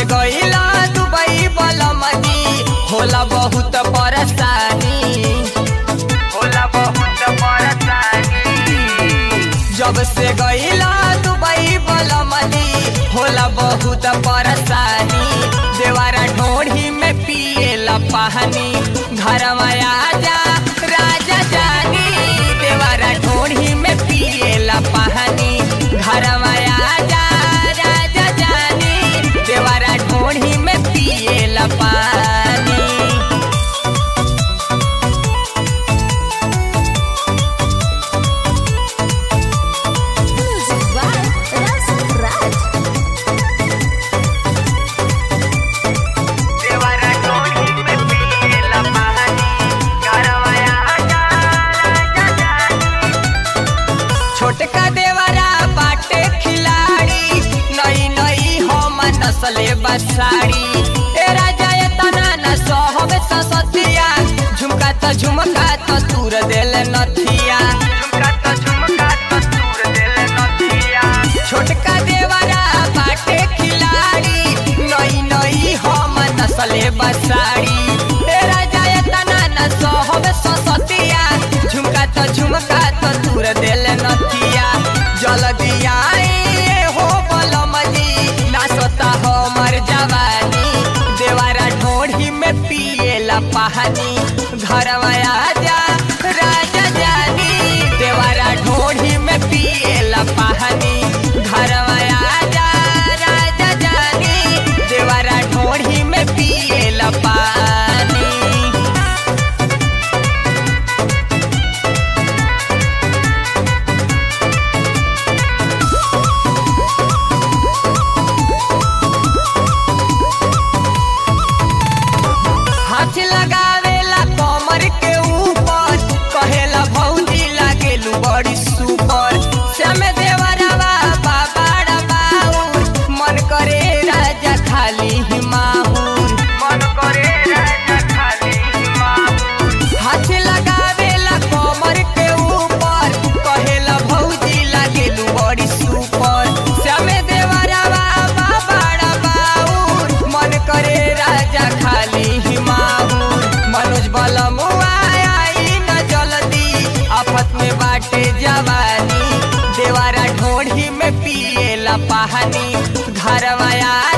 गईला दुबई बलमदी होला बहुत परेशानी, होला बहुत परेशानी। जब से गईला दुबई बलमदी होला बहुत परेशानी। देवारा ढोढ़ी में पिएला पानी, घर में आजा राजा जानी। देवारा ढोढ़ी में पिएला पानी, घर में आजा राजा जानी। देवारा ढोढ़ी में पिएला पानी। छोटका देवरा बाटे खिलाड़ी, नई नई हम नस्ले बसाड़ी। ए राजा तना न सहब ससतिया, झुमका त झुमका त तूर देल नथिया, झुमका त झुमका त तूर देल नथिया। छोटका देवरा बाटे खिलाड़ी, नई नई हम नस्ले बसाड़ी। ए राजा तना न सहब ससतिया, झुमका त झुमका त तूर देल नथिया। जल्दी आए हो बलमदी, नाचता हमर जवानी। देवारा ढोढ़ी में पिएला पानी, घर में आजा राजा जानी। देवारा ढोढ़ी में पिएला पानी, घर में आजा राजा जानी। देवारा ढोढ़ी में पिएला पानी। हाथ लगावेला कमर के ऊपर, कहेला भौजी लागेलू बड़ी सुपर। श्याम देवरवा बाबा बाउर, मन करे राजा खाली ही माहूर, मन करे राजा खाली ही माहूर। हाथ लगावेला कमर के ऊपर, कहेला भौजी लागेलू बड़ी सुपर। श्याम देवरवा बाबा बाउर, मन करे राजा खाली ही माहूर। मनोज बलमुआ आई न जल्दी, आफत में बाटे जवानी। देवारा ढोढ़ी में पिएला पानी, घर में